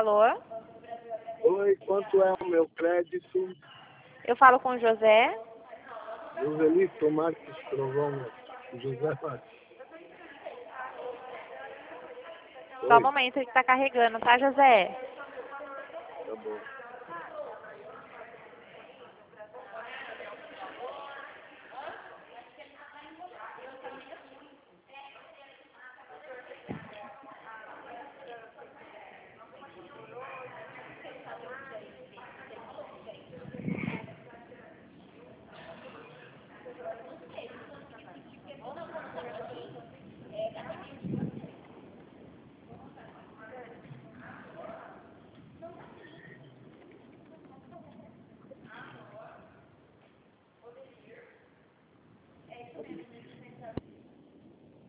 Alô? Oi, quanto é o meu crédito? Eu falo com o José. Joselito Marques Trovão. José Marques. Só um Oi, momento que tá carregando, tá, José? tá bom.